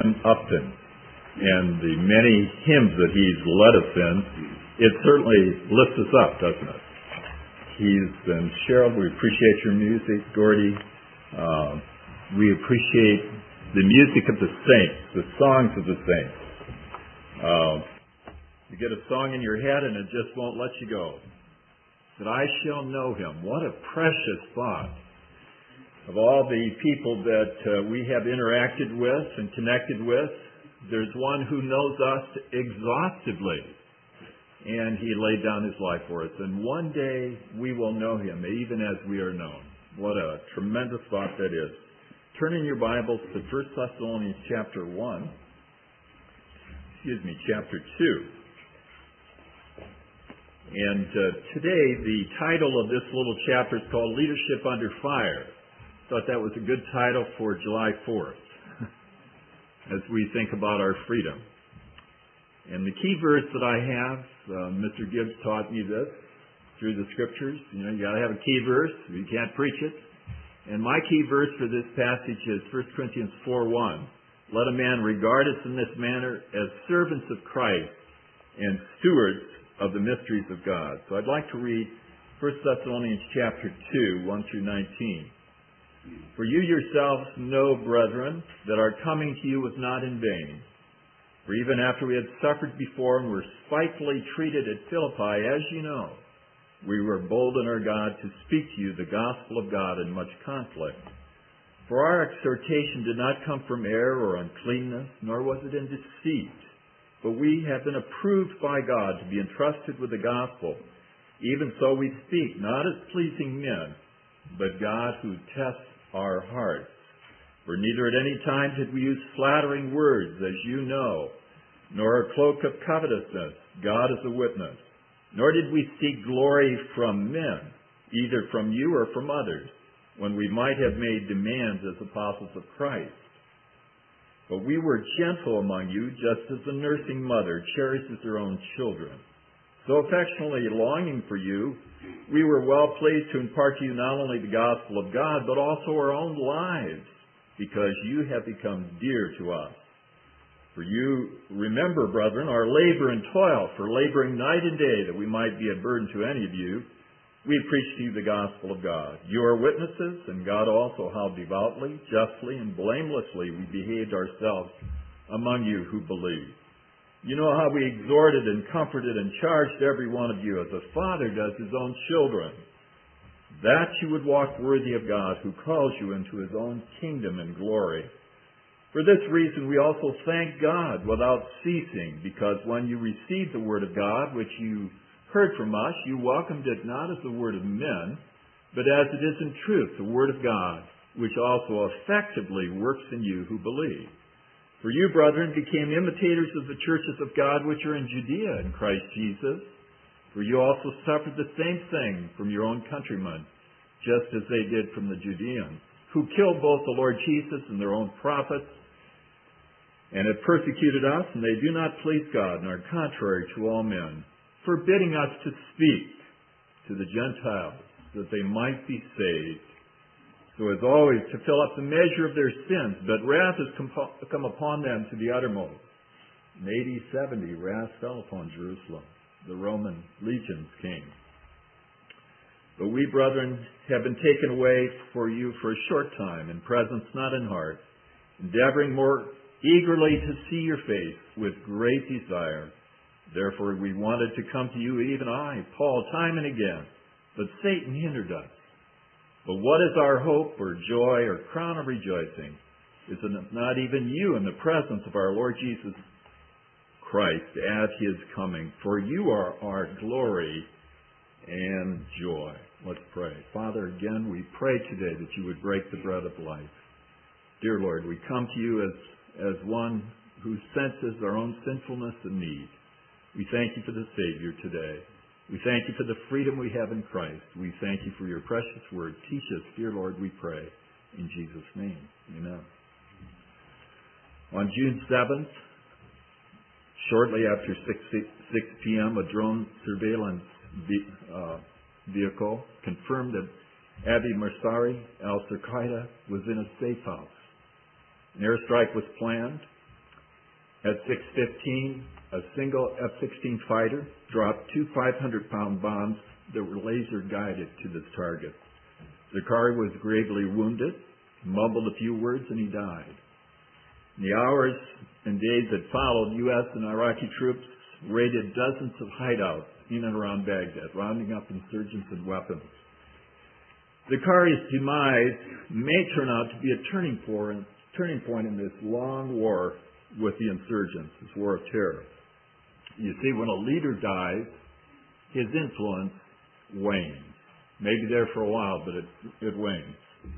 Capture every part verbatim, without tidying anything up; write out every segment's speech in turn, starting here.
Brian Upton and the many hymns that he's led us in, it certainly lifts us up, doesn't it? He's and Cheryl, we appreciate your music. Gordy, uh, we appreciate the music of the saints, the songs of the saints. Uh, you get a song in your head and it just won't let you go. That I shall know him. What a precious thought. Of all the people that uh, we have interacted with and connected with, there's one who knows us exhaustively. And he laid down his life for us. And one day we will know him, even as we are known. What a tremendous thought that is. Turn in your Bibles to First Thessalonians chapter one. Excuse me, chapter two. And uh, today the title of this little chapter is called Leadership Under Fire. Thought that was a good title for July fourth as we think about our freedom. And the key verse that I have, uh, Mister Gibbs taught me this through the scriptures. You know, you got to have a key verse. You can't preach it. And my key verse for this passage is First Corinthians four one. Let a man regard us in this manner as servants of Christ and stewards of the mysteries of God. So I'd like to read First Thessalonians chapter two, one through nineteen. For you yourselves know, brethren, that our coming to you was not in vain. For even after we had suffered before and were spitefully treated at Philippi, as you know, we were bold in our God to speak to you the gospel of God in much conflict. For our exhortation did not come from error or uncleanness, nor was it in deceit. But we have been approved by God to be entrusted with the gospel. Even so we speak, not as pleasing men, but God who tests our hearts. For neither at any time did we use flattering words, as you know, nor a cloak of covetousness. God is a witness. Nor did we seek glory from men, either from you or from others, when we might have made demands as apostles of Christ. But we were gentle among you, just as a nursing mother cherishes her own children. So affectionately longing for you, we were well pleased to impart to you not only the gospel of God, but also our own lives, because you have become dear to us. For you remember, brethren, our labor and toil, for laboring night and day, that we might be a burden to any of you. We preach to you the gospel of God. You are witnesses, and God also, how devoutly, justly, and blamelessly we behaved ourselves among you who believe. You know how we exhorted and comforted and charged every one of you as a father does his own children, that you would walk worthy of God who calls you into his own kingdom and glory. For this reason we also thank God without ceasing, because when you received the word of God, which you heard from us, you welcomed it not as the word of men, but as it is in truth, the word of God, which also effectively works in you who believe. For you, brethren, became imitators of the churches of God which are in Judea in Christ Jesus. For you also suffered the same thing from your own countrymen, just as they did from the Judeans, who killed both the Lord Jesus and their own prophets, and have persecuted us, and they do not please God, and are contrary to all men, forbidding us to speak to the Gentiles, that they might be saved. So as always, to fill up the measure of their sins, but wrath has come upon them to the uttermost. In A D seventy, wrath fell upon Jerusalem. The Roman legions came. But we, brethren, have been taken away for you for a short time, in presence, not in heart, endeavoring more eagerly to see your face with great desire. Therefore we wanted to come to you, even I, Paul, time and again, but Satan hindered us. But what is our hope or joy or crown of rejoicing? Is it not even you in the presence of our Lord Jesus Christ at his coming? For you are our glory and joy. Let's pray. Father, again, we pray today that you would break the bread of life. Dear Lord, we come to you as, as one who senses our own sinfulness and need. We thank you for the Savior today. We thank you for the freedom we have in Christ. We thank you for your precious word. Teach us, dear Lord, we pray. In Jesus' name, amen. On June seventh, shortly after six p.m., a drone surveillance uh, vehicle confirmed that Abu Marsari al-Qaeda was in a safe house. An airstrike was planned. At six fifteen, a single F sixteen fighter dropped two five hundred pound bombs that were laser guided to this target. Zakari was gravely wounded, mumbled a few words, and he died. In the hours and days that followed, U S and Iraqi troops raided dozens of hideouts in and around Baghdad, rounding up insurgents and weapons. Zakari's demise may turn out to be a turning point, turning point in this long war with the insurgents, this war of terror. You see, when a leader dies, his influence wanes. Maybe there for a while, but it, it wanes.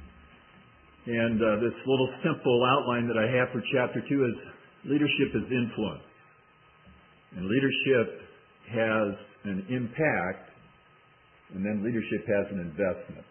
And uh, this little simple outline that I have for chapter two is leadership is influence. And leadership has an impact, and then leadership has an investment.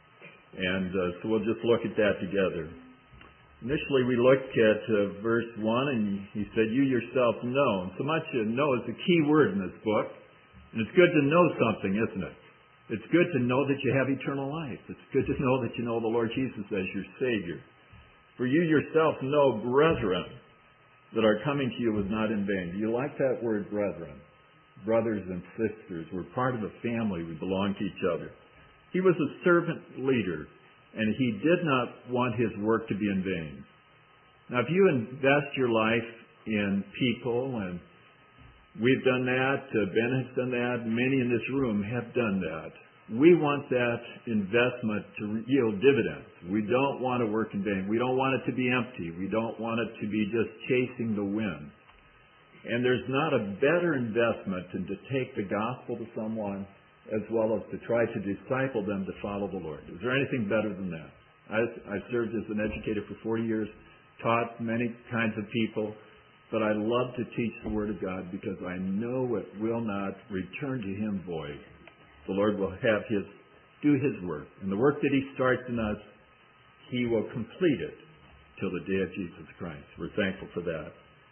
And uh, so we'll just look at that together. Initially, we looked at uh, verse one, and he said, you yourself know. And so much uh, know is a key word in this book. And it's good to know something, isn't it? It's good to know that you have eternal life. It's good to know that you know the Lord Jesus as your Savior. For you yourself know, brethren, that our coming to you was not in vain. Do you like that word, brethren? Brothers and sisters. We're part of a family. We belong to each other. He was a servant leader, and he did not want his work to be in vain. Now, if you invest your life in people, and we've done that, uh, Ben has done that, many in this room have done that. We want that investment to yield dividends. We don't want to work in vain. We don't want it to be empty. We don't want it to be just chasing the wind. And there's not a better investment than to take the gospel to someone as well as to try to disciple them to follow the Lord. Is there anything better than that? I, I served as an educator for forty years, taught many kinds of people, but I love to teach the Word of God because I know it will not return to Him void. The Lord will have His, do His work. And the work that He starts in us, He will complete it till the day of Jesus Christ. We're thankful for that.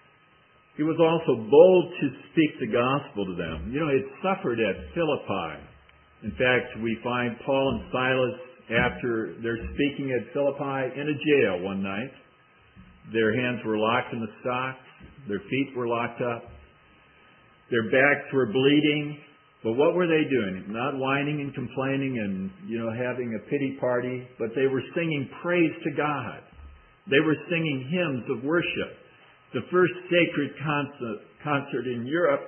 He was also bold to speak the gospel to them. You know, he had suffered at Philippi. In fact, we find Paul and Silas, after they're speaking at Philippi, in a jail one night. Their hands were locked in the stocks. Their feet were locked up. Their backs were bleeding. But what were they doing? Not whining and complaining and, you know, having a pity party, but they were singing praise to God. They were singing hymns of worship. The first sacred concert, concert in Europe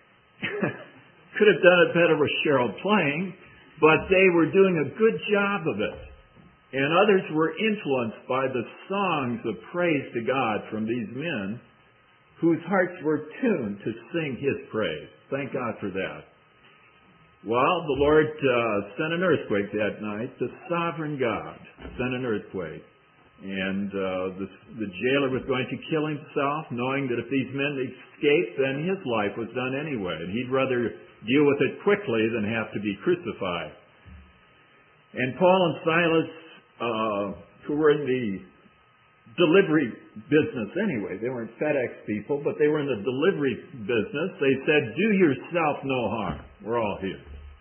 could have done it better with Cheryl playing, but they were doing a good job of it. And others were influenced by the songs of praise to God from these men whose hearts were tuned to sing His praise. Thank God for that. Well, the Lord uh, sent an earthquake that night. The sovereign God sent an earthquake. And uh, the, the jailer was going to kill himself, knowing that if these men escaped, then his life was done anyway. And he'd rather deal with it quickly than have to be crucified. And Paul and Silas, uh, who were in the delivery business anyway, they weren't FedEx people, but they were in the delivery business, they said, do yourself no harm. We're all here.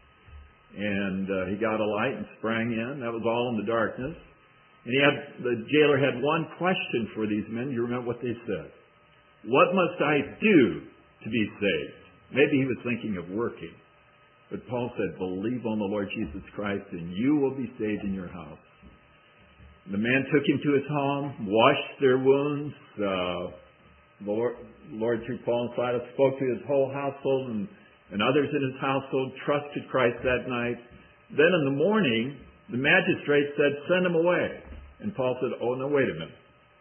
And uh, he got a light and sprang in. That was all in the darkness. And he had, the jailer had one question for these men. You remember what they said? What must I do to be saved? Maybe he was thinking of working. But Paul said, believe on the Lord Jesus Christ and you will be saved in your house. The man took him to his home, washed their wounds. Uh, the Lord, Lord, through Paul and Silas, spoke to his whole household, and, and others in his household trusted Christ that night. Then in the morning, the magistrate said, send him away. And Paul said, oh, no, wait a minute.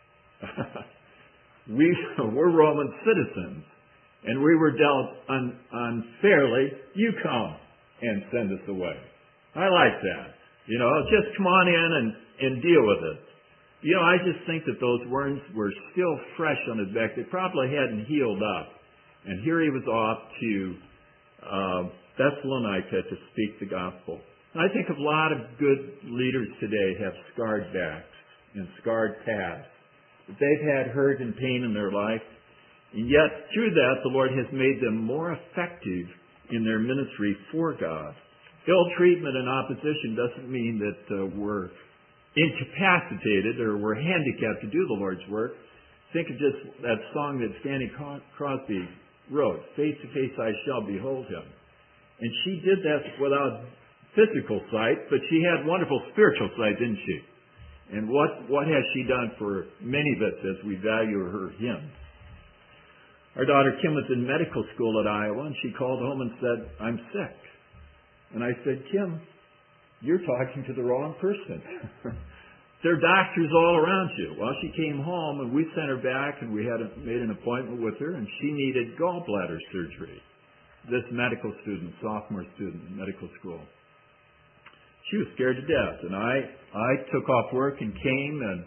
we, we're Roman citizens, and we were dealt un, unfairly. You come and send us away. I like that. You know, just come on in and, and deal with it. You know, I just think that those wounds were still fresh on his back. They probably hadn't healed up. And here he was off to uh, Thessalonica to speak the gospel. I think a lot of good leaders today have scarred backs and scarred pasts. They've had hurt and pain in their life, and yet through that the Lord has made them more effective in their ministry for God. Ill treatment and opposition doesn't mean that uh, we're incapacitated or we're handicapped to do the Lord's work. think of just that song that Fanny Crosby wrote, "Face to face I shall behold him." And she did that without physical sight, but she had wonderful spiritual sight, didn't she? And what, what has she done for many of us as we value her hymns? Our daughter Kim was in medical school at Iowa, and she called home and said, "I'm sick." And I said, "Kim, you're talking to the wrong person. There are doctors all around you." Well, she came home, and we sent her back, and we had a, made an appointment with her, and she needed gallbladder surgery. This medical student, sophomore student in medical school. She was scared to death, and I, I took off work and came, and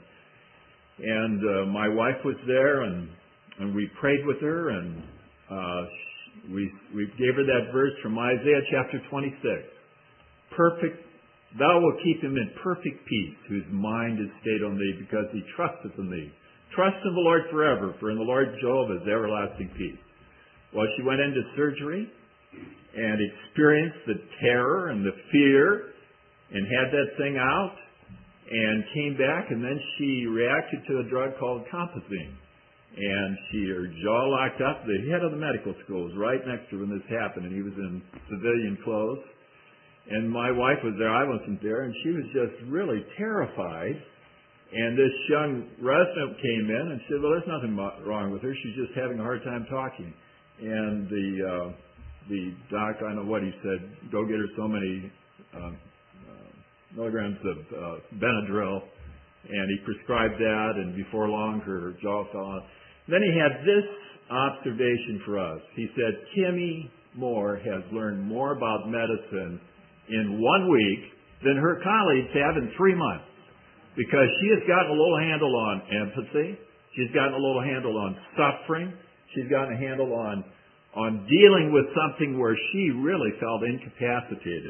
and uh, my wife was there, and and we prayed with her, and uh, we we gave her that verse from Isaiah chapter twenty-six. Perfect, thou wilt keep him in perfect peace, whose mind is stayed on thee, because he trusteth in thee. Trust in the Lord forever, for in the Lord Jehovah is everlasting peace. Well, she went into surgery and experienced the terror and the fear and had that thing out and came back, and then she reacted to a drug called Compazine. And she, her jaw locked up. The head of the medical school was right next to her when this happened, and he was in civilian clothes. And my wife was there. I wasn't there. And she was just really terrified. And this young resident came in and said, "Well, there's nothing wrong with her. She's just having a hard time talking." And the uh, the doc, I don't know what he said, "Go get her so many uh, uh, milligrams of uh, Benadryl." And he prescribed that, and before long her jaw fell out. Then he had this observation for us. He said, "Kimmy Moore has learned more about medicine in one week than her colleagues have in three months. Because she has gotten a little handle on empathy. She's gotten a little handle on suffering. She's gotten a handle on, on dealing with something where she really felt incapacitated."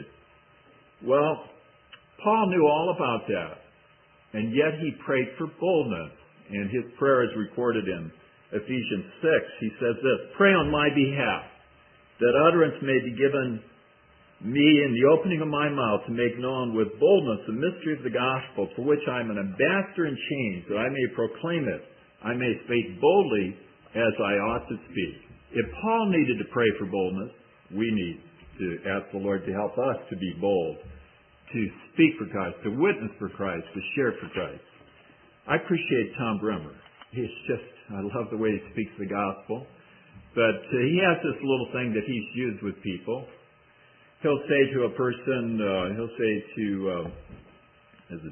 Well, Paul knew all about that. And yet he prayed for boldness. And his prayer is recorded in Ephesians six. He says this, "Pray on my behalf, that utterance may be given me in the opening of my mouth to make known with boldness the mystery of the gospel, for which I am an ambassador in chains, that I may proclaim it. I may speak boldly as I ought to speak." If Paul needed to pray for boldness, we need to ask the Lord to help us to be bold, to speak for Christ, to witness for Christ, to share for Christ. I appreciate Tom Bremer. He's just, I love the way he speaks the gospel. But uh, he has this little thing that he's used with people. He'll say to a person, uh, he'll say to, uh, is it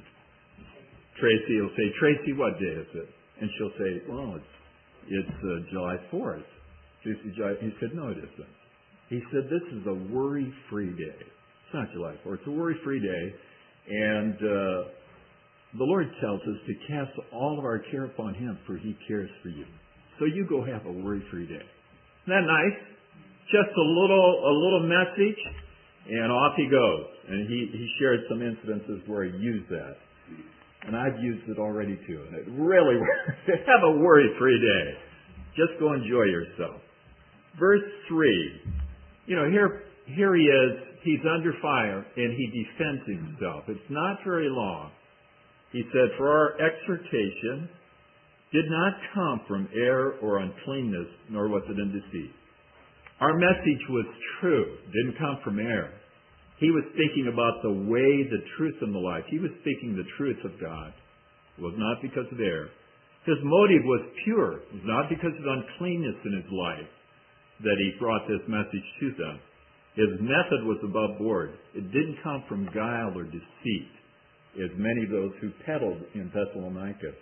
Tracy, he'll say, "Tracy, what day is it?" And she'll say, "Well, it's, it's uh, July fourth. He said, "No, it isn't." He said, "This is a worry-free day." It's not July fourth. It's a worry-free day. And uh, the Lord tells us to cast all of our care upon Him, for He cares for you. So you go have a worry-free day. Isn't that nice? Just a little a little message, and off he goes. And he, he shared some incidences where he used that. And I've used it already too. And it really works. Have a worry-free day. Just go enjoy yourself. Verse three. You know, here here he is. He's under fire, and he defends himself. It's not very long. He said, "For our exhortation did not come from error or uncleanness, nor was it in deceit." Our message was true. Didn't come from error. He was speaking about the way, the truth, and the life. He was speaking the truth of God. It was not because of error. His motive was pure. It was not because of uncleanness in his life that he brought this message to them. His method was above board. It didn't come from guile or deceit, as many of those who peddled in Thessalonica.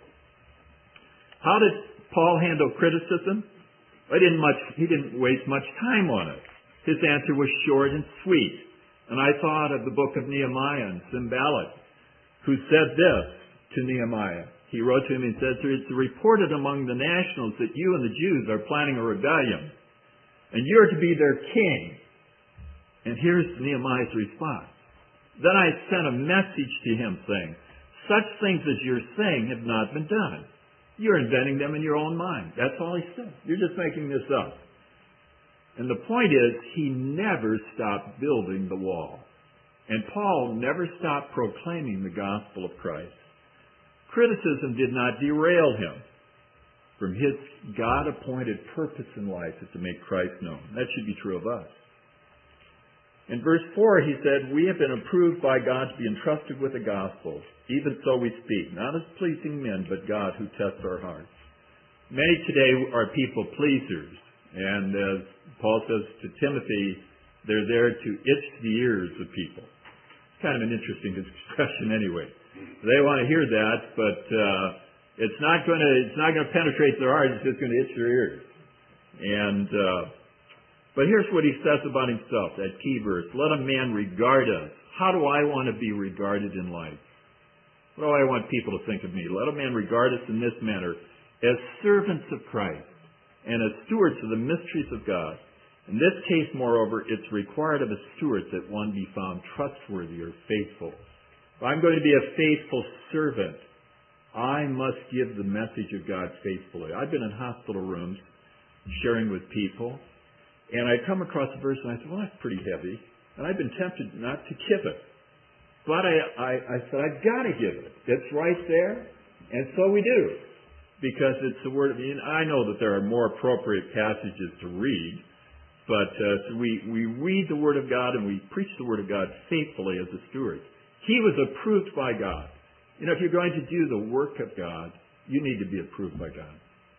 How did Paul handle criticism? He didn't much. He didn't waste much time on it. His answer was short and sweet. And I thought of the book of Nehemiah and Sanballat, who said this to Nehemiah. He wrote to him and said, "It's reported among the nationals that you and the Jews are planning a rebellion, and you're to be their king." And here's Nehemiah's response. "Then I sent a message to him saying, such things as you're saying have not been done. You're inventing them in your own mind." That's all he said. You're just making this up. And the point is, he never stopped building the wall. And Paul never stopped proclaiming the gospel of Christ. Criticism did not derail him. from His God-appointed purpose in life is to make Christ known. That should be true of us. In verse four, he said, we have been approved by God to be entrusted with the gospel. Even so we speak, not as pleasing men, but God who tests our hearts. Many today are people pleasers. And as Paul says to Timothy, they're there to itch the ears of people. It's kind of an interesting expression anyway. They want to hear that, but uh, it's not going to it's not going to penetrate their hearts. It's just going to itch their ears. And uh, but here's what he says about himself, that key verse. Let a man regard us. How do I want to be regarded in life? What do I want people to think of me? Let a man regard us in this manner, as servants of Christ and as stewards of the mysteries of God. In this case, moreover, it's required of a steward that one be found trustworthy or faithful. If I'm going to be a faithful servant, I must give the message of God faithfully. I've been in hospital rooms sharing with people, and I come across a verse and I said, well, that's pretty heavy. And I've been tempted not to give it. But I, I, I said, I've got to give it. It's right there. And so we do. Because it's the Word of God. I know that there are more appropriate passages to read. But uh, so we, we read the Word of God and we preach the Word of God faithfully as a steward. He was approved by God. You know, if you're going to do the work of God, you need to be approved by God.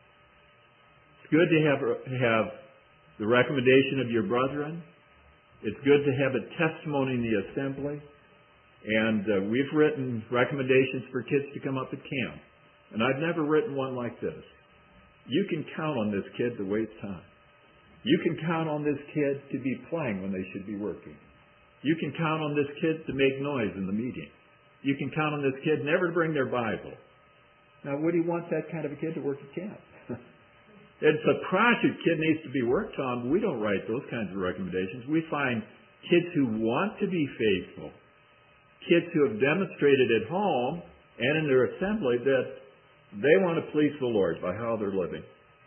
It's good to have, have the recommendation of your brethren. It's good to have a testimony in the assembly. And uh, we've written recommendations for kids to come up at camp. And I've never written one like this. You can count on this kid to waste time. You can count on this kid to be playing when they should be working. You can count on this kid to make noise in the meeting. You can count on this kid never to bring their Bible. Now, would he want that kind of a kid to work at camp? It's a project kid needs to be worked on. We don't write those kinds of recommendations. We find kids who want to be faithful, kids who have demonstrated at home and in their assembly that they want to please the Lord by how they're living.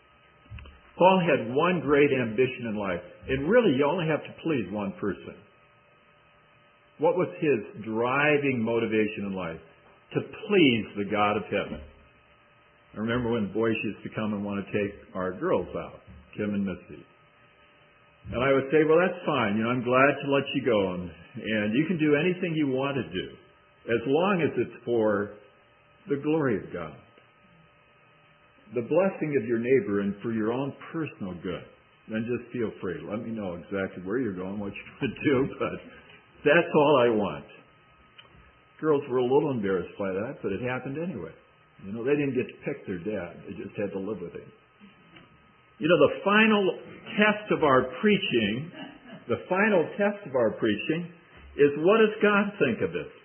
Paul had one great ambition in life, and really you only have to please one person. What was his driving motivation in life? To please the God of heaven. I remember when the boys used to come and want to take our girls out, Kim and Missy. And I would say, well, that's fine. You know, I'm glad to let you go. And, and you can do anything you want to do, as long as it's for the glory of God. The blessing of your neighbor and for your own personal good. Then just feel free. Let me know exactly where you're going, what you're going to do, but that's all I want. Girls were a little embarrassed by that, but it happened anyway. You know, they didn't get to pick their dad. They just had to live with him. You know, the final test of our preaching, the final test of our preaching is, what does God think of this?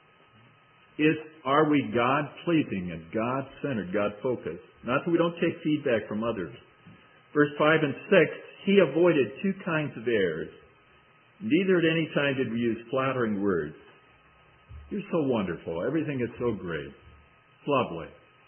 Is, are we God-pleasing and God-centered, God-focused? Not that we don't take feedback from others. Verse five and six, he avoided two kinds of errors. Neither at any time did we use flattering words. You're so wonderful. Everything is so great. It's lovely.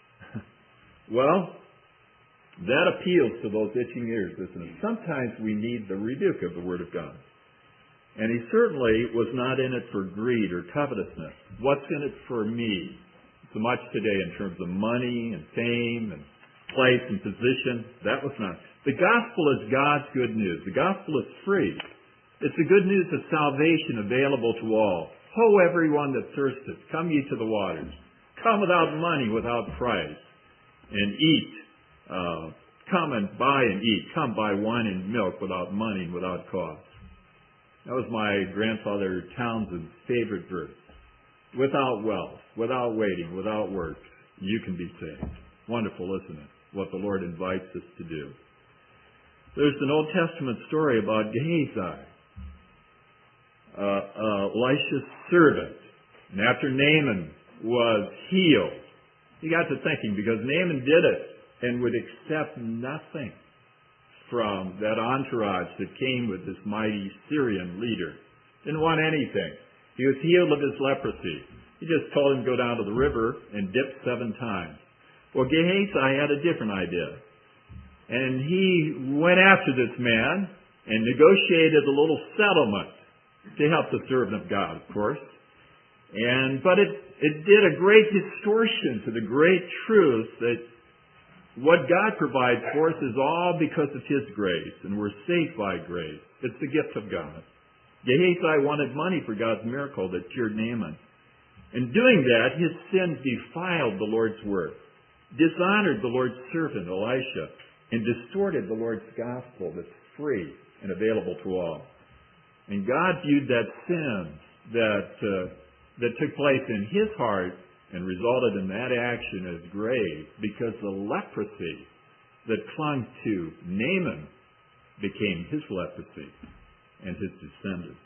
Well, that appeals to those itching ears, doesn't it? Sometimes we need the rebuke of the Word of God. And he certainly was not in it for greed or covetousness. What's in it for me? So much today in terms of money and fame and place and position. That was not. The gospel is God's good news. The gospel is free. It's the good news of salvation available to all. Ho, everyone that thirsteth, come ye to the waters. Come without money, without price, and eat. Uh, come and buy and eat. Come buy wine and milk without money and without cost. That was my grandfather Townsend's favorite verse. Without wealth, without waiting, without works, you can be saved. Wonderful, isn't it? What the Lord invites us to do. There's an Old Testament story about Gehazi, uh, uh, Elisha's servant. And after Naaman was healed, he got to thinking, because Naaman did it and would accept nothing from that entourage that came with this mighty Syrian leader. Didn't want anything. He was healed of his leprosy. He just told him to go down to the river and dip seven times. Well, Gehazi had a different idea. And he went after this man and negotiated a little settlement to help the servant of God, of course. And but it, it did a great distortion to the great truth that What God provides for us is all because of His grace, and we're saved by grace. It's the gift of God. Gehazi wanted money for God's miracle that cured Naaman. In doing that, his sin defiled the Lord's work, dishonored the Lord's servant Elisha, and distorted the Lord's gospel that's free and available to all. And God viewed that sin that uh, that took place in his heart and resulted in that action as grave, because the leprosy that clung to Naaman became his leprosy and his descendants.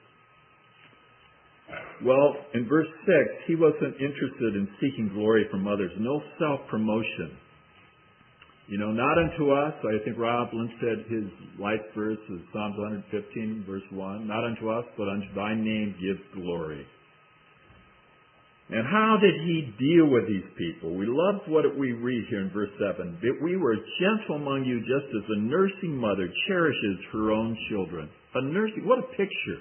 Well, in verse six, he wasn't interested in seeking glory from others. No self-promotion. You know, not unto us. I think Rob Lynch said his life verse is Psalms one fifteen, verse one. Not unto us, but unto thy name give glory. And how did he deal with these people? We loved what we read here in verse seven. That we were gentle among you just as a nursing mother cherishes her own children. A nursing, what a picture.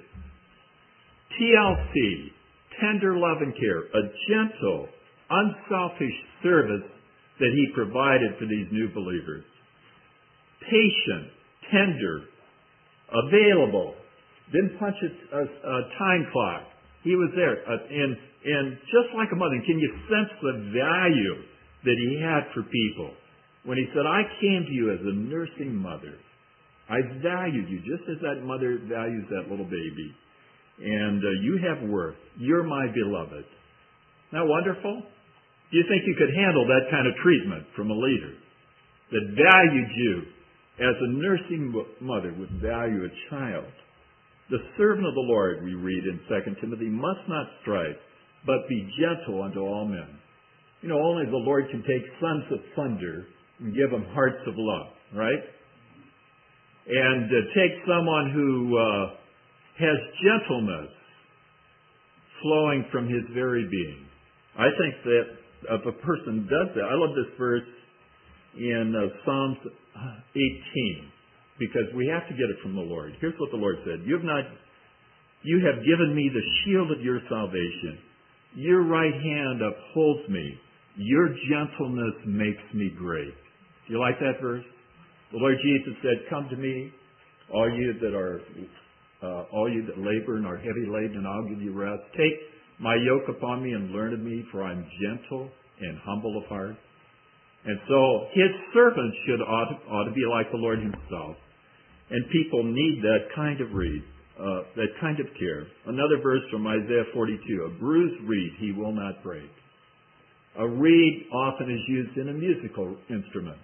T L C, tender love and care, a gentle, unselfish service that he provided for these new believers. Patient, tender, available, didn't punch a, a, a time clock. He was there. Uh, and, and just like a mother, can you sense the value that he had for people? When he said, I came to you as a nursing mother. I valued you just as that mother values that little baby. And uh, you have worth. You're my beloved. Isn't that wonderful? Do you think you could handle that kind of treatment from a leader that valued you as a nursing mother would value a child? The servant of the Lord, we read in Second Timothy, must not strike, but be gentle unto all men. You know, only the Lord can take sons of thunder and give them hearts of love, right? And uh, take someone who uh, has gentleness flowing from his very being. I think that if a person does that, I love this verse in uh, Psalms eighteen, because we have to get it from the Lord. Here's what the Lord said. You have not, you have given me the shield of your salvation. Your right hand upholds me. Your gentleness makes me great. Do you like that verse? The Lord Jesus said, come to me, all you that are, uh, all you that labor and are heavy laden, and I'll give you rest. Take my yoke upon me and learn of me, for I'm gentle and humble of heart. And so his servants should ought to, ought to be like the Lord himself. And people need that kind of reed, uh, that kind of care. Another verse from Isaiah forty-two, a bruised reed he will not break. A reed often is used in a musical instrument.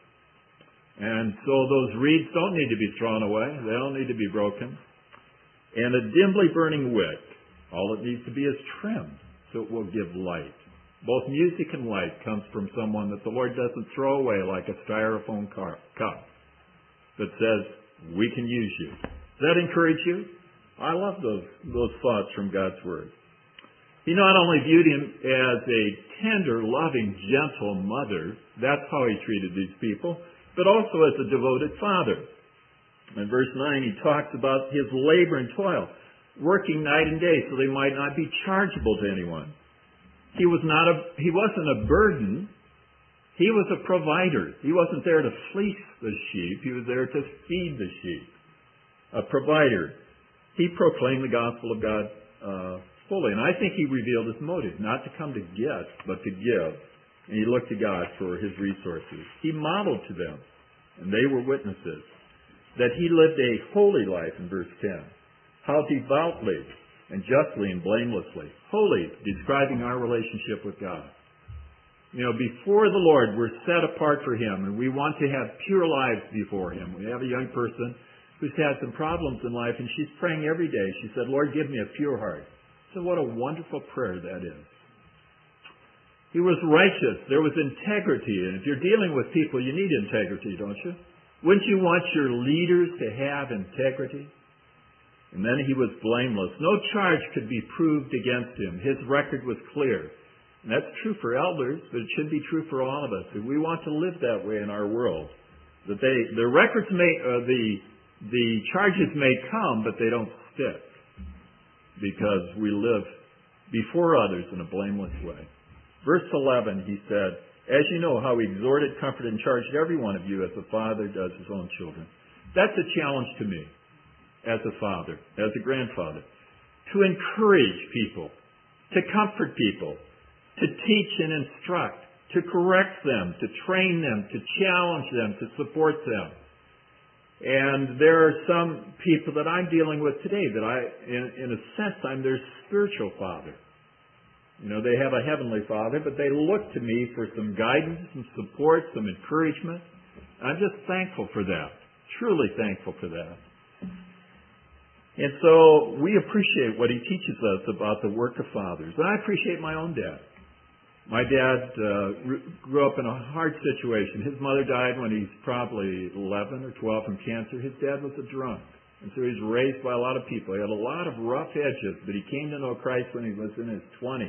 And so those reeds don't need to be thrown away. They don't need to be broken. And a dimly burning wick, all it needs to be is trimmed so it will give light. Both music and light comes from someone that the Lord doesn't throw away like a styrofoam car, cup that says, we can use you. Does that encourage you? I love those, those thoughts from God's Word. He not only viewed him as a tender, loving, gentle mother, that's how he treated these people, but also as a devoted father. In verse nine, he talks about his labor and toil, working night and day so they might not be chargeable to anyone. He was not a, he wasn't a burden. He was a provider. He wasn't there to fleece the sheep. He was there to feed the sheep. A provider. He proclaimed the gospel of God uh, fully. And I think he revealed his motive, not to come to get, but to give. And he looked to God for his resources. He modeled to them, and they were witnesses, that he lived a holy life in verse ten. How devoutly and justly and blamelessly. Holy, describing our relationship with God. You know, before the Lord, we're set apart for him, and we want to have pure lives before him. We have a young person who's had some problems in life, and she's praying every day. She said, Lord, give me a pure heart. So what a wonderful prayer that is. He was righteous. There was integrity. And if you're dealing with people, you need integrity, don't you? Wouldn't you want your leaders to have integrity? And then he was blameless. No charge could be proved against him. His record was clear. And that's true for elders, but it should be true for all of us. If we want to live that way in our world, that they, the records may, uh, the, the charges may come, but they don't stick, because we live before others in a blameless way. Verse eleven, he said, As you know, how he exhorted, comforted, and charged every one of you as a father does his own children. That's a challenge to me as a father, as a grandfather, to encourage people, to comfort people, to teach and instruct, to correct them, to train them, to challenge them, to support them. And there are some people that I'm dealing with today that I, in, in a sense, I'm their spiritual father. You know, they have a heavenly Father, but they look to me for some guidance, some support, some encouragement. I'm just thankful for that. Truly thankful for that. And so we appreciate what he teaches us about the work of fathers. And I appreciate my own dad. My dad uh, grew up in a hard situation. His mother died when he's probably eleven or twelve from cancer. His dad was a drunk. And so he was raised by a lot of people. He had a lot of rough edges, but he came to know Christ when he was in his twenties.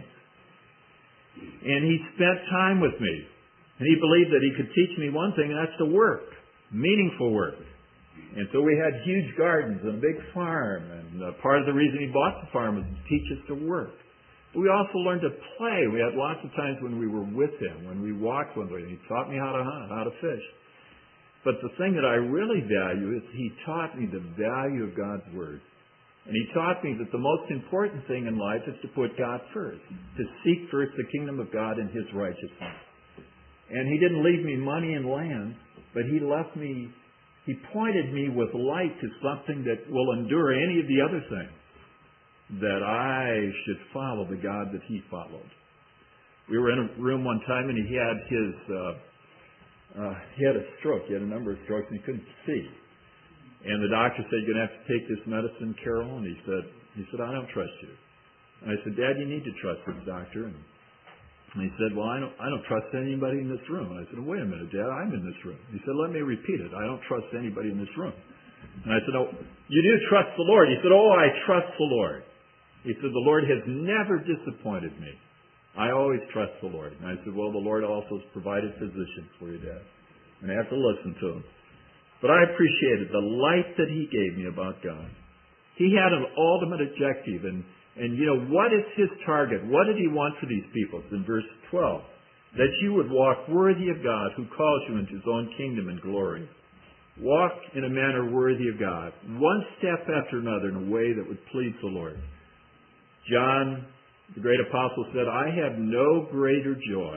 And he spent time with me. And he believed that he could teach me one thing, and that's to work. Meaningful work. And so we had huge gardens and a big farm. And uh, part of the reason he bought the farm was to teach us to work. But we also learned to play. We had lots of times when we were with him, when we walked with him. He taught me how to hunt, how to fish. But the thing that I really value is he taught me the value of God's Word. And he taught me that the most important thing in life is to put God first, to seek first the kingdom of God and His righteousness. And he didn't leave me money and land, but he left me, he pointed me with light to something that will endure any of the other things, that I should follow the God that he followed. We were in a room one time and he had his, uh, uh, he had a stroke. He had a number of strokes and he couldn't see. And the doctor said, you're going to have to take this medicine, Carol. And he said, he said, I don't trust you. And I said, Dad, you need to trust this doctor. And, and he said, well, I don't, I don't trust anybody in this room. And I said, well, wait a minute, Dad, I'm in this room. He said, let me repeat it. I don't trust anybody in this room. And I said, oh, you do trust the Lord. He said, oh, I trust the Lord. He said, the Lord has never disappointed me. I always trust the Lord. And I said, well, the Lord also has provided physicians for you, Dad. And I have to listen to him. But I appreciated the light that he gave me about God. He had an ultimate objective. And, and you know, what is his target? What did he want for these people? It's in verse twelve. That you would walk worthy of God who calls you into his own kingdom and glory. Walk in a manner worthy of God. One step after another in a way that would please the Lord. John, the great apostle, said, I have no greater joy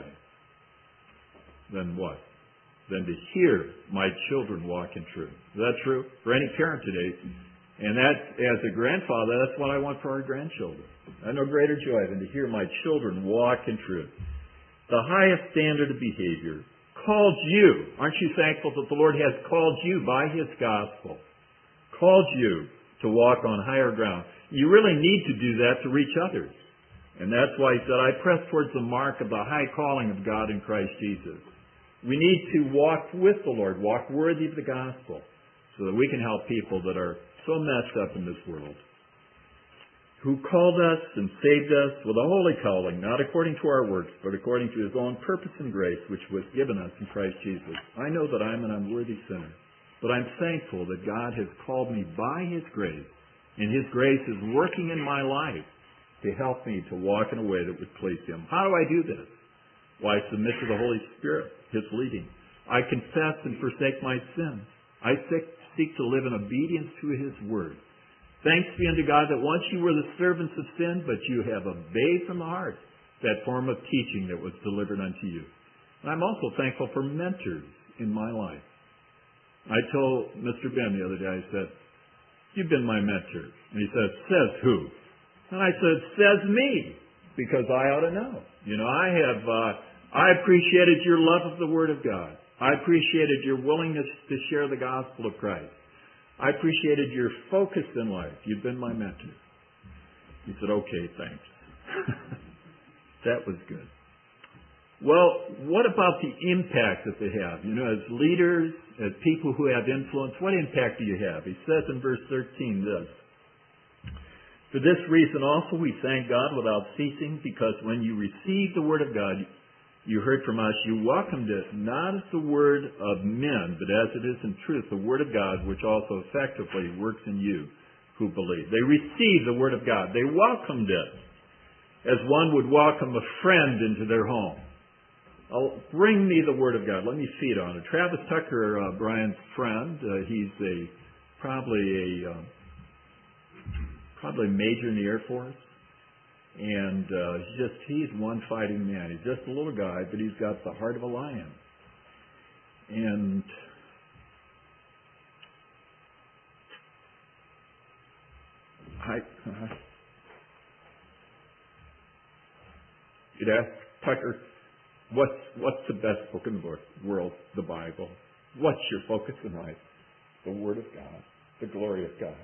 than what? Than to hear my children walk in truth. Is that true? For any parent today. And that, as a grandfather, that's what I want for our grandchildren. I have no greater joy than to hear my children walk in truth. The highest standard of behavior called you. Aren't you thankful that the Lord has called you by His gospel? Called you to walk on higher ground. You really need to do that to reach others. And that's why He said, I press towards the mark of the high calling of God in Christ Jesus. We need to walk with the Lord, walk worthy of the gospel, so that we can help people that are so messed up in this world. Who called us and saved us with a holy calling, not according to our works, but according to His own purpose and grace, which was given us in Christ Jesus. I know that I'm an unworthy sinner, but I'm thankful that God has called me by His grace, and His grace is working in my life to help me to walk in a way that would please Him. How do I do this? Well, I submit to the Holy Spirit, His leading. I confess and forsake my sins. I seek to live in obedience to His word. Thanks be unto God that once you were the servants of sin, but you have obeyed from the heart that form of teaching that was delivered unto you. And I'm also thankful for mentors in my life. I told Mister Ben the other day, I said, you've been my mentor. And he said, says who? And I said, says me, because I ought to know. You know, I have... Uh, I appreciated your love of the Word of God. I appreciated your willingness to share the gospel of Christ. I appreciated your focus in life. You've been my mentor. He said, okay, thanks. That was good. Well, what about the impact that they have? You know, as leaders, as people who have influence, what impact do you have? He says in verse thirteen this. For this reason also we thank God without ceasing, because when you received the Word of God, you heard from us, you welcomed it not as the word of men, but as it is in truth, the Word of God, which also effectively works in you who believe. They received the Word of God. They welcomed it as one would welcome a friend into their home. I'll, bring me the Word of God. Let me feed on it. Travis Tucker, uh, Brian's friend, uh, he's a probably a uh, probably a major in the Air Force, and uh, he's just he's one fighting man. He's just a little guy, but he's got the heart of a lion. And I, uh, you'd ask Tucker, what's what's the best book in the world? The Bible. What's your focus in life? The Word of God, the glory of God.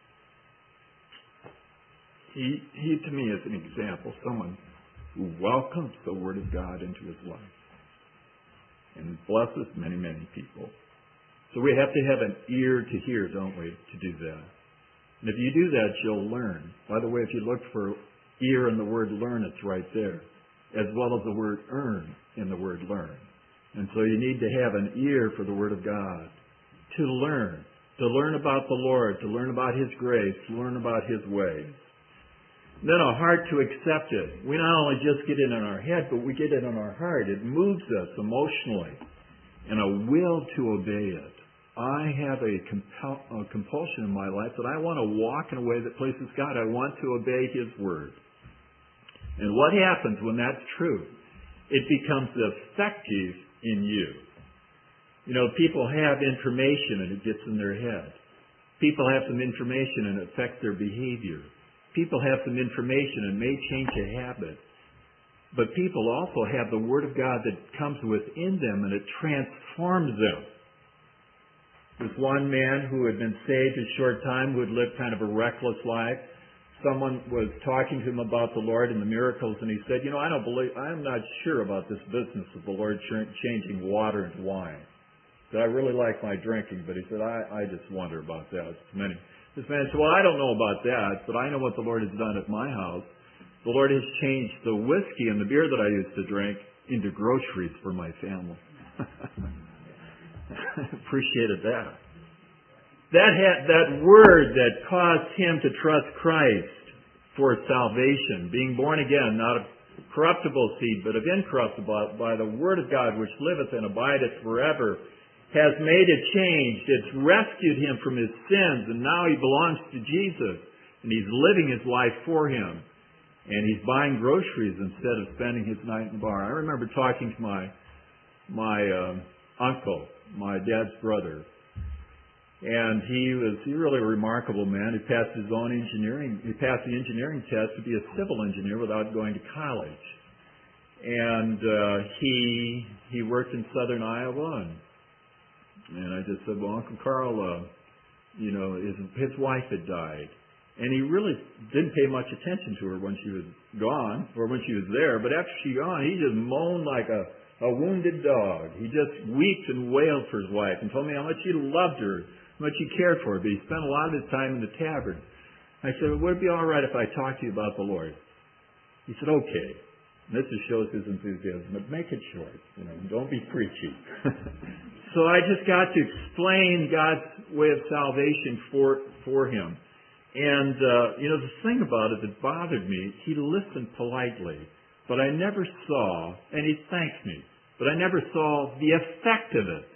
He, he to me is an example, someone who welcomes the Word of God into his life and blesses many, many people. So we have to have an ear to hear, don't we, to do that. And if you do that, you'll learn. By the way, if you look for ear in the word learn, it's right there, as well as the word earn in the word learn. And so you need to have an ear for the Word of God to learn, to learn about the Lord, to learn about His grace, to learn about His ways. And then a heart to accept it. We not only just get it in our head, but we get it in our heart. It moves us emotionally, and a will to obey it. I have a, compel, a compulsion in my life that I want to walk in a way that pleases God. I want to obey His Word. And what happens when that's true? It becomes effective in you. You know, people have information and it gets in their head. People have some information and it affects their behavior. People have some information and may change a habit. But people also have the Word of God that comes within them and it transforms them. There's one man who had been saved a short time, who had lived kind of a reckless life. Someone was talking to him about the Lord and the miracles, and he said, you know, I don't believe, I'm not sure about this business of the Lord changing water into wine. He said, I really like my drinking, but he said, I, I just wonder about that. Many. This man said, well, I don't know about that, but I know what the Lord has done at my house. The Lord has changed the whiskey and the beer that I used to drink into groceries for my family. Appreciated that. That had, that word that caused him to trust Christ for salvation, being born again, not of corruptible seed, but of incorruptible, by the Word of God which liveth and abideth forever, has made a change. It's rescued him from his sins, and now he belongs to Jesus, and he's living his life for Him. And he's buying groceries instead of spending his night in the bar. I remember talking to my my uh, uncle, my dad's brother. And he was he really a remarkable man. He passed his own engineering. He passed the engineering test to be a civil engineer without going to college. And uh, he he worked in southern Iowa. And, and I just said, well, Uncle Carl, uh, you know, his his wife had died, and he really didn't pay much attention to her when she was gone or when she was there. But after she gone, he just moaned like a a wounded dog. He just wept and wailed for his wife and told me how much he loved her, how much he cared for her, but he spent a lot of his time in the tavern. I said, well, would it be all right if I talked to you about the Lord? He said, okay. And this just shows his enthusiasm, but make it short. You know, don't be preachy. So I just got to explain God's way of salvation for for him. And, uh, you know, the thing about it that bothered me, he listened politely, but I never saw, and he thanked me, but I never saw the effect of it.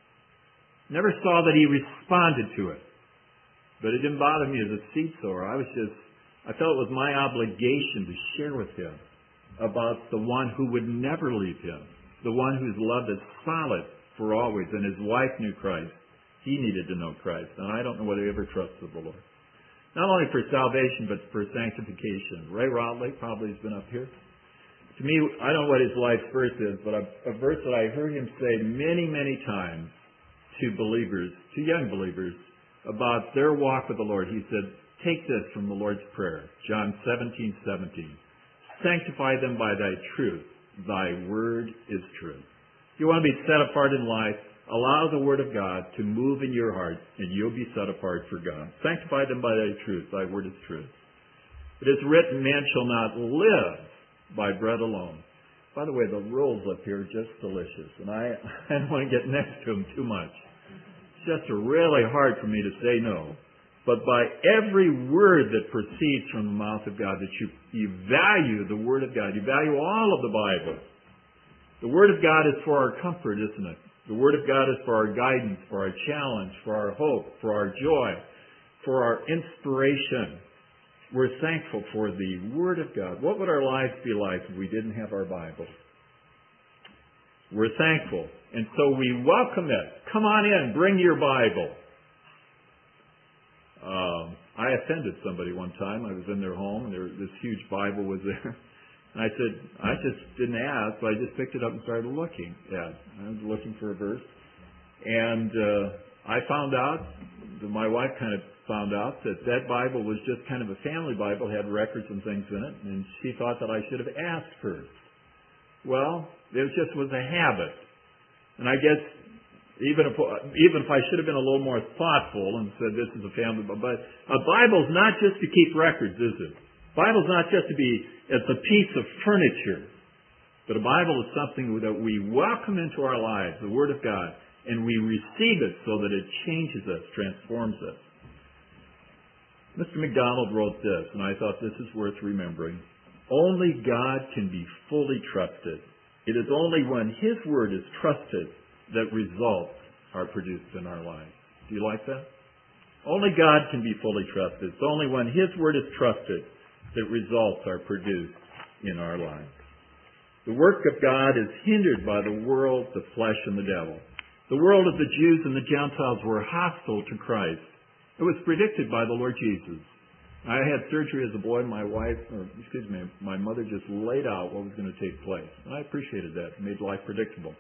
Never saw that he responded to it. But it didn't bother me as a seat sower. I was just, I felt it was my obligation to share with him about the one who would never leave him, the one whose love is solid for always, and his wife knew Christ. He needed to know Christ, and I don't know whether he ever trusted the Lord. Not only for salvation, but for sanctification. Ray Rodley probably has been up here. To me, I don't know what his life's verse is, but a, a verse that I heard him say many, many times to believers, to young believers, about their walk with the Lord. He said, take this from the Lord's Prayer, John seventeen seventeen. Sanctify them by thy truth. Thy word is truth. If you want to be set apart in life, allow the Word of God to move in your heart, and you'll be set apart for God. Sanctify them by thy truth. Thy word is truth. It is written, man shall not live by bread alone. By the way, the rolls up here are just delicious, and I, I don't want to get next to them too much. It's just really hard for me to say no. But by every word that proceeds from the mouth of God, that you, you value the Word of God, you value all of the Bible, The Word of God is for our comfort, isn't it? The Word of God is for our guidance, for our challenge, for our hope, for our joy, for our inspiration. We're thankful for the Word of God. What would our lives be like if we didn't have our Bible? We're thankful. And so we welcome it. Come on in. Bring your Bible. Um, I offended somebody one time. I was in their home, and there, this huge Bible was there. And I said, I just didn't ask, but I just picked it up and started looking at it. I was looking for a verse. And uh, I found out, that my wife kind of found out, that that Bible was just kind of a family Bible, had records and things in it, and she thought that I should have asked first. Well, it just was a habit. And I guess even if even if I should have been a little more thoughtful and said this is a family Bible, but a Bible's not just to keep records, is it? A Bible's not just to be, it's a piece of furniture. But a Bible is something that we welcome into our lives, the Word of God, and we receive it so that it changes us, transforms us. Mister MacDonald wrote this, and I thought this is worth remembering. Only God can be fully trusted. It is only when His Word is trusted that results are produced in our lives. Do you like that? Only God can be fully trusted. It's only when His Word is trusted that results are produced in our lives. The work of God is hindered by the world, the flesh, and the devil. The world of the Jews and the Gentiles were hostile to Christ. It was predicted by the Lord Jesus. I had surgery as a boy. My wife, or excuse me, my mother just laid out what was going to take place. And I appreciated that. It made life predictable.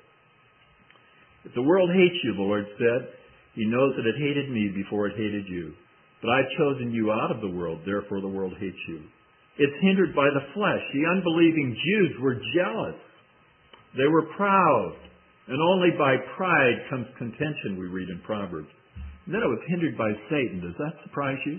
If the world hates you, the Lord said, He knows that it hated me before it hated you. But I've chosen you out of the world, therefore the world hates you. It's hindered by the flesh. The unbelieving Jews were jealous. They were proud. And only by pride comes contention, we read in Proverbs. And then it was hindered by Satan. Does that surprise you?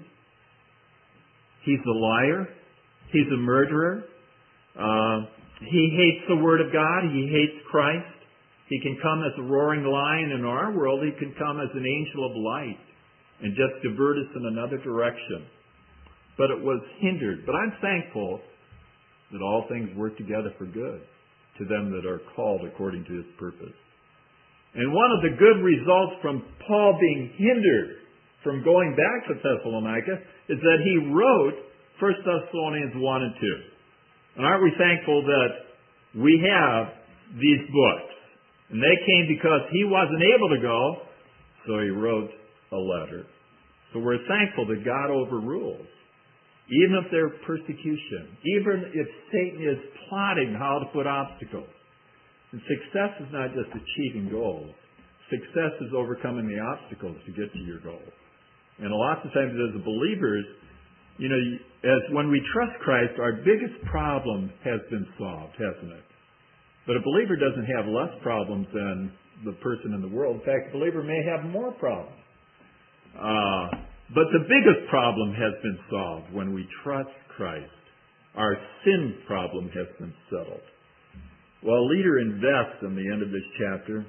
He's a liar. He's a murderer. Uh, he hates the Word of God. He hates Christ. He can come as a roaring lion in our world. He can come as an angel of light and just divert us in another direction. But it was hindered. But I'm thankful that all things work together for good to them that are called according to His purpose. And one of the good results from Paul being hindered from going back to Thessalonica is that he wrote First Thessalonians one and two. And aren't we thankful that we have these books? And they came because he wasn't able to go, so he wrote a letter. So we're thankful that God overrules. Even if there's persecution, even if Satan is plotting how to put obstacles. And success is not just achieving goals. Success is overcoming the obstacles to get to your goal. And a lot of times as believers, you know, as when we trust Christ, our biggest problem has been solved, hasn't it? But a believer doesn't have less problems than the person in the world. In fact, a believer may have more problems. Uh, but the biggest problem has been solved when we trust Christ. Our sin problem has been settled. Well, a leader invests in the end of this chapter,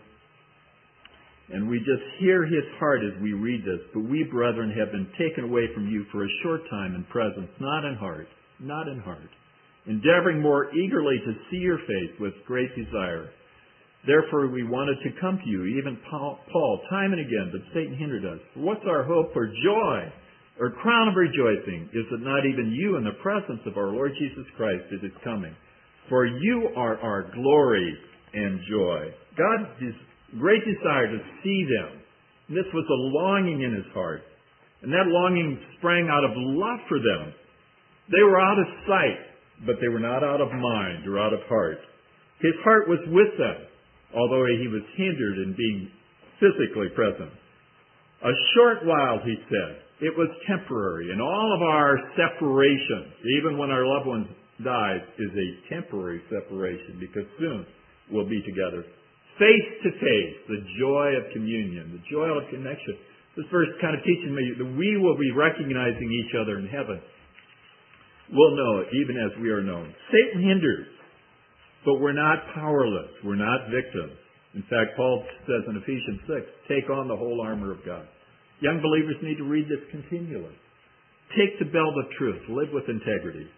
and we just hear his heart as we read this. But we, brethren, have been taken away from you for a short time in presence, not in heart, not in heart, endeavoring more eagerly to see your face with great desire. Therefore, we wanted to come to you, even Paul, time and again, but Satan hindered us. What's our hope for joy or crown of rejoicing? Is it not even you in the presence of our Lord Jesus Christ that is coming? For you are our glory and joy. God's great desire to see them. And this was a longing in his heart. And that longing sprang out of love for them. They were out of sight, but they were not out of mind or out of heart. His heart was with them, although he was hindered in being physically present. A short while, he said. It was temporary. And all of our separations, even when our loved ones died, is a temporary separation, because soon we'll be together. Face to face, the joy of communion, the joy of connection. This verse kind of teaches me that we will be recognizing each other in heaven. We'll know it, even as we are known. Satan hinders. But we're not powerless. We're not victims. In fact, Paul says in Ephesians six, take on the whole armor of God. Young believers need to read this continually. Take the belt of truth. Live with integrity.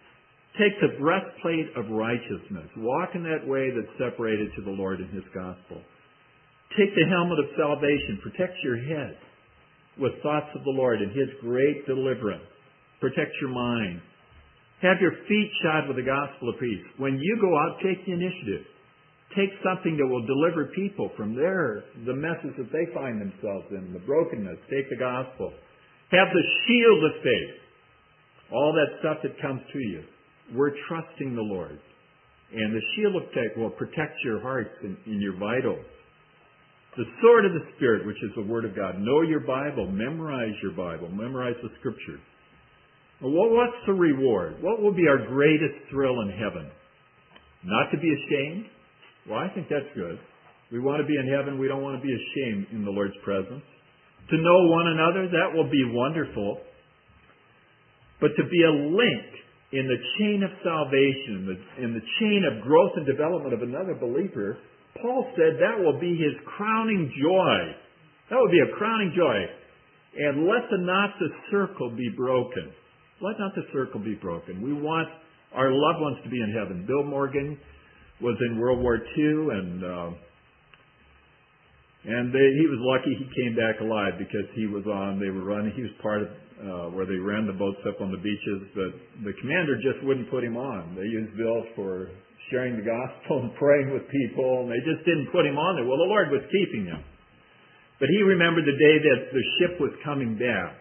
Take the breastplate of righteousness. Walk in that way that's separated to the Lord and His gospel. Take the helmet of salvation. Protect your head with thoughts of the Lord and His great deliverance. Protect your mind. Have your feet shod with the gospel of peace. When you go out, take the initiative. Take something that will deliver people from their, the messes that they find themselves in, the brokenness. Take the gospel. Have the shield of faith. All that stuff that comes to you. We're trusting the Lord. And the shield of faith will protect your hearts and, and your vitals. The sword of the Spirit, which is the Word of God. Know your Bible. Memorize your Bible. Memorize the Scriptures. Well, what's the reward? What will be our greatest thrill in heaven? Not to be ashamed? Well, I think that's good. We want to be in heaven. We don't want to be ashamed in the Lord's presence. To know one another, that will be wonderful. But to be a link in the chain of salvation, in the chain of growth and development of another believer, Paul said that will be his crowning joy. That will be a crowning joy. And let the not the circle be broken. Let not the circle be broken. We want our loved ones to be in heaven. Bill Morgan was in World War Two, and uh, and they, he was lucky he came back alive because he was on. They were running. He was part of uh, where they ran the boats up on the beaches, but the commander just wouldn't put him on. They used Bill for sharing the gospel and praying with people, and they just didn't put him on there. Well, the Lord was keeping him, but he remembered the day that the ship was coming back,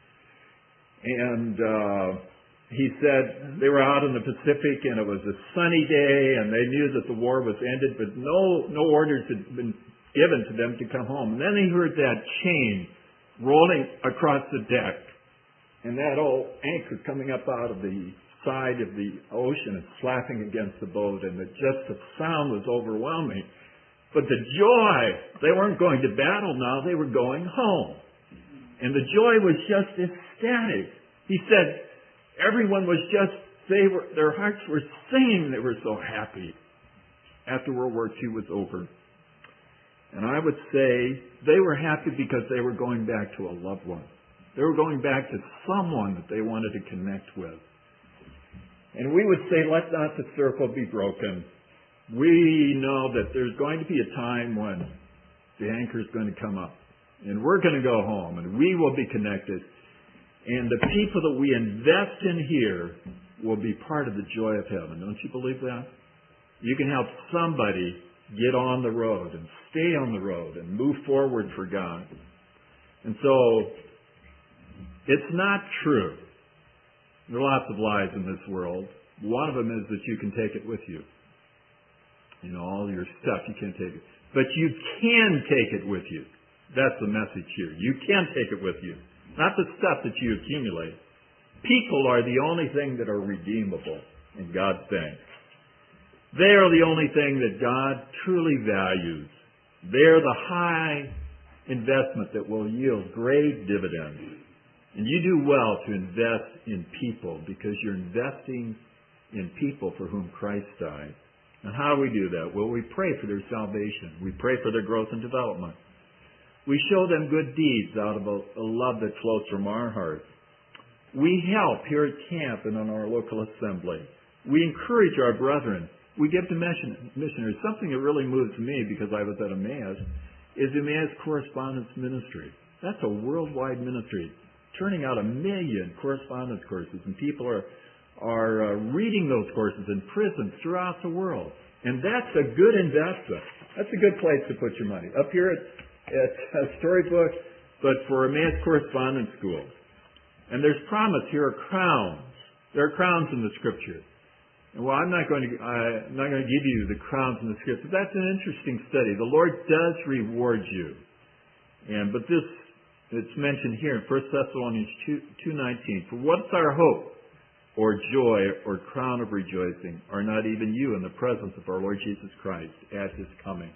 and uh, he said they were out in the Pacific, and it was a sunny day, and they knew that the war was ended, but no no orders had been given to them to come home. And then he heard that chain rolling across the deck, and that old anchor coming up out of the side of the ocean and slapping against the boat, and it just the sound was overwhelming. But the joy, they weren't going to battle now, they were going home. And the joy was just ecstatic. He said everyone was just, they were, their hearts were singing, they were so happy after World War Two was over. And I would say they were happy because they were going back to a loved one. They were going back to someone that they wanted to connect with. And we would say, let not the circle be broken. We know that there's going to be a time when the anchor is going to come up. And we're going to go home, and we will be connected. And the people that we invest in here will be part of the joy of heaven. Don't you believe that? You can help somebody get on the road and stay on the road and move forward for God. And so, it's not true. There are lots of lies in this world. One of them is that you can take it with you. You know, all your stuff, you can't take it. But you can take it with you. That's the message here. You can take it with you. Not the stuff that you accumulate. People are the only thing that are redeemable in God's bank. They are the only thing that God truly values. They're the high investment that will yield great dividends. And you do well to invest in people because you're investing in people for whom Christ died. And how do we do that? Well, we pray for their salvation. We pray for their growth and development. We show them good deeds out of a, a love that flows from our heart. We help here at camp and in our local assembly. We encourage our brethren. We give to mission, missionaries. Something that really moves me because I was at Emmaus is Emmaus Correspondence Ministry. That's a worldwide ministry, turning out a million correspondence courses, and people are are uh, reading those courses in prisons throughout the world. And that's a good investment. That's a good place to put your money. Up here at, at uh, Storybook, but for Emmaus Correspondence School. And there's promise. Here are crowns. There are crowns in the Scripture. And well, I'm not going to uh, I'm not going to give you the crowns in the Scripture. That's an interesting study. The Lord does reward you. And but this it's mentioned here in First Thessalonians two nineteen. For what's our hope, or joy, or crown of rejoicing? Are not even you in the presence of our Lord Jesus Christ at His coming?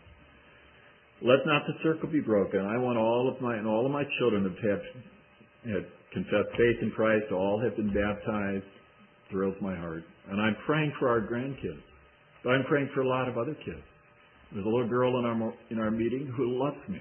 Let not the circle be broken. I want all of my and all of my children to have had confessed faith in Christ. All have been baptized. Thrills my heart. And I'm praying for our grandkids. But I'm praying for a lot of other kids. There's a little girl in our in our meeting who loves me.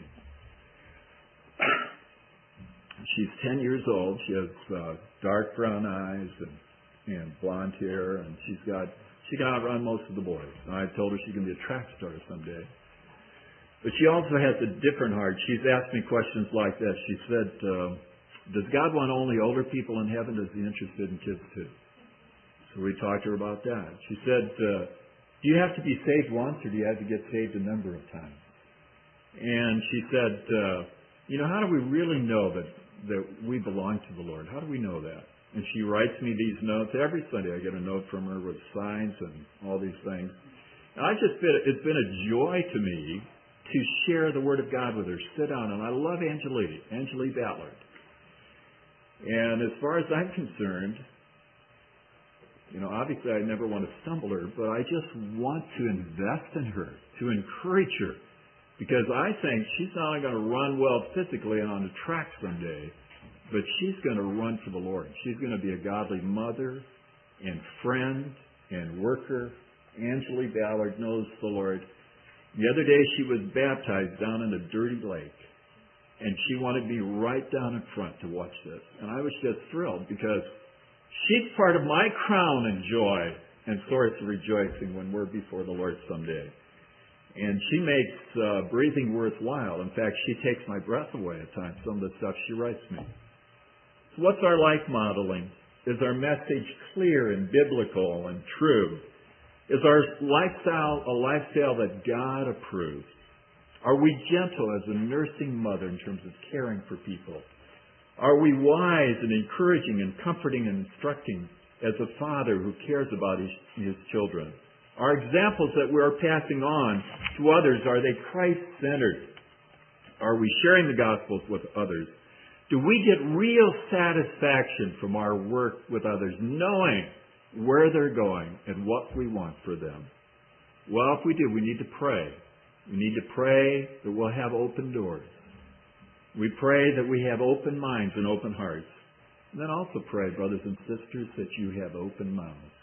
She's ten years old. She has uh, dark brown eyes, and and blonde hair, and she's got she can outrun most of the boys. And I told her she can be a track star someday. But she also has a different heart. She's asked me questions like this. She said, uh, does God want only older people in heaven? Is he interested in kids too? So we talked to her about that. She said, uh, do you have to be saved once, or do you have to get saved a number of times? And she said, uh, you know, how do we really know that, that we belong to the Lord? How do we know that? And she writes me these notes. Every Sunday I get a note from her with signs and all these things. And I just been, it's been a joy to me to share the Word of God with her. Sit down. And I love Angelique, Angelique Ballard. And as far as I'm concerned, you know, obviously I never want to stumble her, but I just want to invest in her, to encourage her. Because I think she's not only going to run well physically and on the track someday, but she's going to run for the Lord. She's going to be a godly mother and friend and worker. Angelique Ballard knows the Lord. The other day she was baptized down in a dirty lake. And she wanted me right down in front to watch this. And I was just thrilled because she's part of my crown and joy and source of rejoicing when we're before the Lord someday. And she makes uh, breathing worthwhile. In fact, she takes my breath away at times, some of the stuff she writes me. So what's our life modeling? Is our message clear and biblical and true? Is our lifestyle a lifestyle that God approves? Are we gentle as a nursing mother in terms of caring for people? Are we wise and encouraging and comforting and instructing as a father who cares about his, his children? Our examples that we are passing on to others, are they Christ-centered? Are we sharing the Gospels with others? Do we get real satisfaction from our work with others, knowing where they're going and what we want for them? Well, if we do, we need to pray. We need to pray that we'll have open doors. We pray that we have open minds and open hearts. And then also pray, brothers and sisters, that you have open mouths.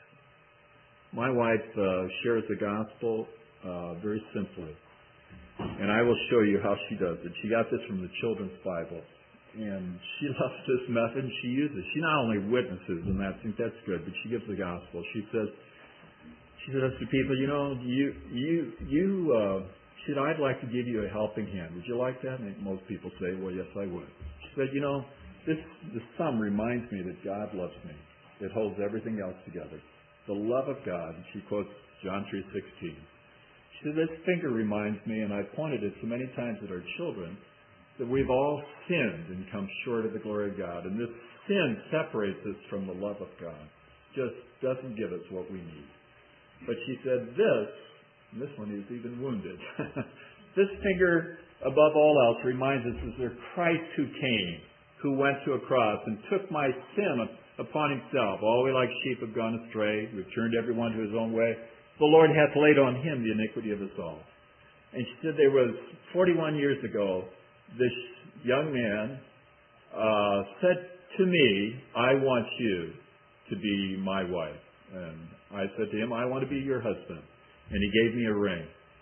My wife uh, shares the gospel uh, very simply. And I will show you how she does it. She got this from the Children's Bible. And she loves this method, and she uses it. She not only witnesses, and I think that's good, but she gives the gospel. She says, she says to people, you know, you, you, you, uh, she said, I'd like to give you a helping hand. Would you like that? And most people say, well, yes, I would. She said, you know, this, this thumb reminds me that God loves me. It holds everything else together. The love of God, and she quotes John three sixteen. She said, this finger reminds me, and I've pointed it so many times at our children, that we've all sinned and come short of the glory of God. And this sin separates us from the love of God. Just doesn't give us what we need. But she said this, and this one is even wounded. This finger, above all else, reminds us that there's Christ who came, who went to a cross and took my sin upon himself. All we like sheep have gone astray. We've turned everyone to his own way. The Lord hath laid on him the iniquity of us all. And she said there was forty-one years ago, this young man uh, said to me, I want you to be my wife. And I said to him, I want to be your husband. And he gave me a ring.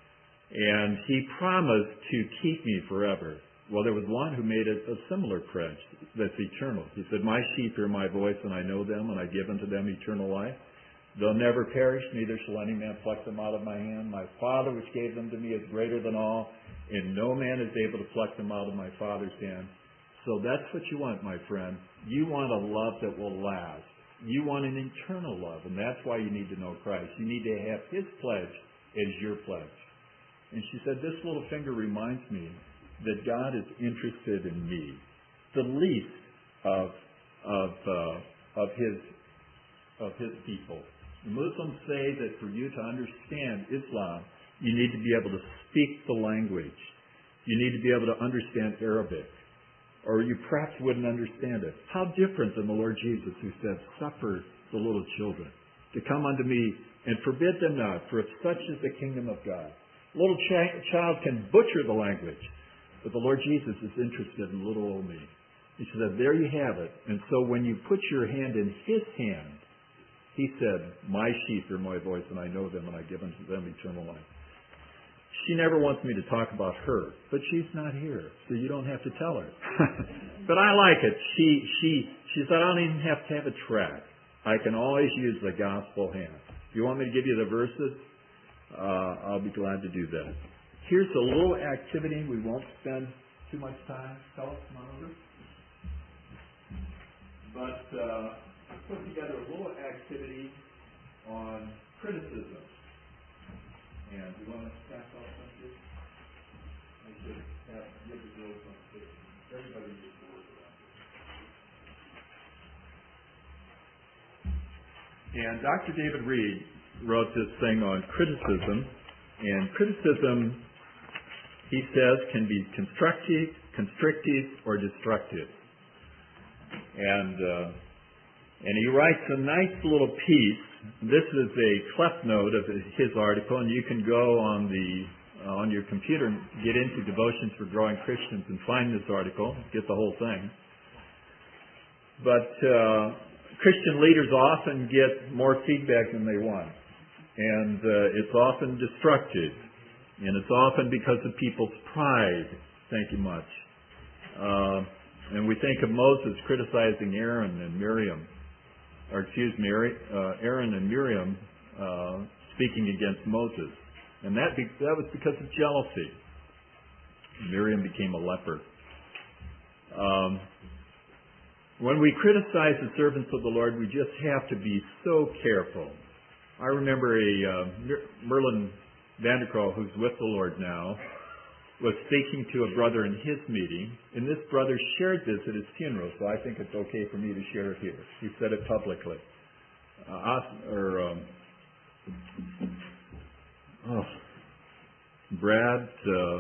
And he promised to keep me forever. Well, there was one who made a, a similar pledge that's eternal. He said, my sheep hear my voice, and I know them, and I give unto them eternal life. They'll never perish, neither shall any man pluck them out of my hand. My Father which gave them to me is greater than all, and no man is able to pluck them out of my Father's hand. So that's what you want, my friend. You want a love that will last. You want an eternal love, and that's why you need to know Christ. You need to have his pledge as your pledge. And she said, this little finger reminds me that God is interested in me, the least of of uh, of his of his people. The Muslims say that for you to understand Islam, you need to be able to speak the language. You need to be able to understand Arabic, or you perhaps wouldn't understand it. How different than the Lord Jesus, who said, "Suffer the little children to come unto me, and forbid them not, for if such is the kingdom of God." A little ch- child can butcher the language, but the Lord Jesus is interested in little old me. He said, there you have it. And so when you put your hand in his hand, he said, my sheep hear my voice, and I know them, and I give unto them eternal life. She never wants me to talk about her, but she's not here, so you don't have to tell her. But I like it. She she she said, I don't even have to have a track. I can always use the gospel hymn. If you want me to give you the verses, uh, I'll be glad to do that. Here's a little activity. We won't spend too much time. Tell us, come on over. But uh, I put together a little activity on criticism. And we want to pass off something. I should have give the girls on stage. Everybody gets the word around it. And Doctor David Reed wrote this thing on criticism. And criticism, he says, can be constructive, constrictive, or destructive. And uh, and he writes a nice little piece. This is a clef note of his article, and you can go on the uh, on your computer and get into Devotions for Growing Christians and find this article, get the whole thing. But uh, Christian leaders often get more feedback than they want, and uh, it's often destructive, and it's often because of people's pride. Thank you much. Uh, And we think of Moses criticizing Aaron and Miriam, or excuse me, uh, Aaron and Miriam uh, speaking against Moses. And that, be, that was because of jealousy. Miriam became a leper. Um, when we criticize the servants of the Lord, we just have to be so careful. I remember a uh, Merlin Vanderkral, who's with the Lord now, was speaking to a brother in his meeting, and this brother shared this at his funeral, so I think it's okay for me to share it here. He said it publicly. Uh, or um, oh, Brad, uh,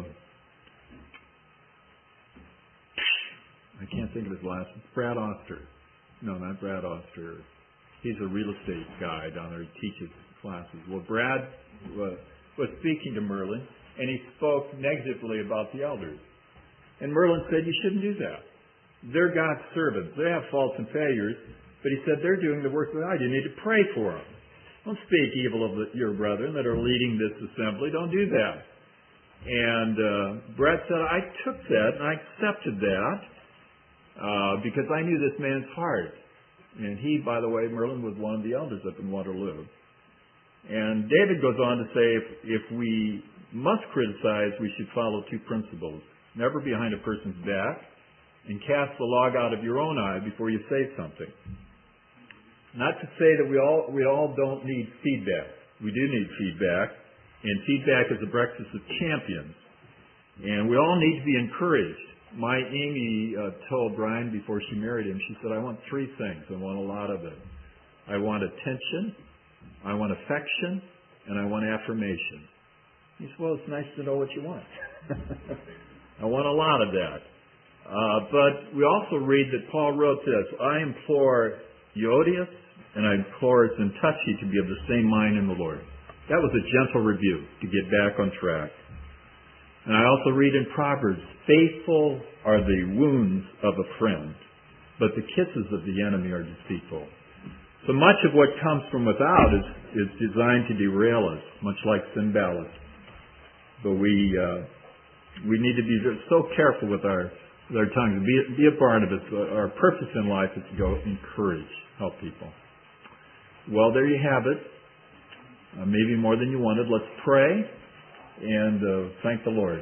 I can't think of his last name. Brad Oster. No, not Brad Oster. He's a real estate guy down there. He teaches classes. Well, Brad was, was speaking to Merlin, and he spoke negatively about the elders. And Merlin said, you shouldn't do that. They're God's servants. They have faults and failures. But he said, they're doing the work of God. You need to pray for them. Don't speak evil of the, your brethren that are leading this assembly. Don't do that. And uh, Brad said, I took that and I accepted that uh, because I knew this man's heart. And he, by the way, Merlin was one of the elders up in Waterloo. And David goes on to say, if, if we must criticize, we should follow two principles. Never behind a person's back, and cast the log out of your own eye before you say something. Not to say that we all we all don't need feedback. We do need feedback, and feedback is a breakfast of champions. And we all need to be encouraged. My Amy uh, told Brian before she married him, she said, I want three things. I want a lot of it. I want attention, I want affection, and I want affirmation. He said, well, it's nice to know what you want. I want a lot of that. Uh, but we also read that Paul wrote this, I implore Euodias and I implore Syntyche to be of the same mind in the Lord. That was a gentle rebuke to get back on track. And I also read in Proverbs, faithful are the wounds of a friend, but the kisses of the enemy are deceitful. So much of what comes from without is, is designed to derail us, much like sin ballast. But we uh, we need to be so careful with our with our tongues. Be, be a Barnabas. Our purpose in life is to go encourage, help people. Well, there you have it. Uh, maybe more than you wanted. Let's pray and uh, thank the Lord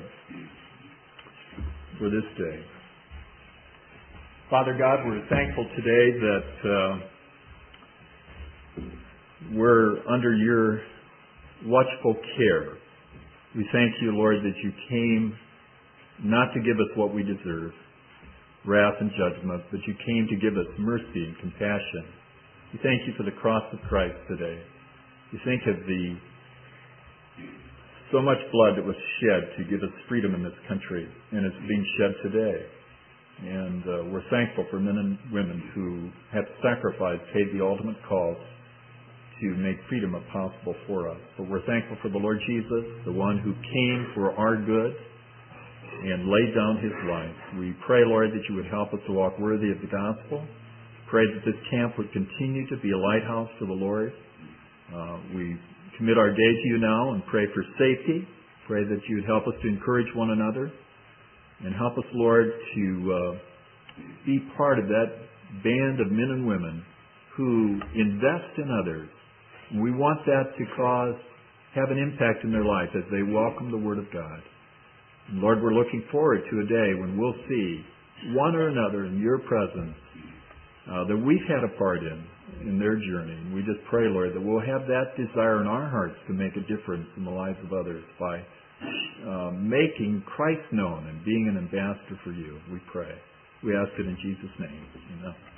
for this day. Father God, we're thankful today that uh, we're under your watchful care. We thank you, Lord, that you came not to give us what we deserve, wrath and judgment, but you came to give us mercy and compassion. We thank you for the cross of Christ today. We think of the so much blood that was shed to give us freedom in this country, and it's being shed today. And uh, we're thankful for men and women who have sacrificed, paid the ultimate cost to make freedom possible for us. But we're thankful for the Lord Jesus, the one who came for our good and laid down his life. We pray, Lord, that you would help us to walk worthy of the gospel. Pray that this camp would continue to be a lighthouse for the Lord. Uh, we commit our day to you now and pray for safety. Pray that you would help us to encourage one another and help us, Lord, to uh, be part of that band of men and women who invest in others. We want that to cause, have an impact in their life as they welcome the Word of God. And Lord, we're looking forward to a day when we'll see one or another in your presence uh, that we've had a part in, in their journey. And we just pray, Lord, that we'll have that desire in our hearts to make a difference in the lives of others by uh, making Christ known and being an ambassador for you. We pray. We ask it in Jesus' name. Amen.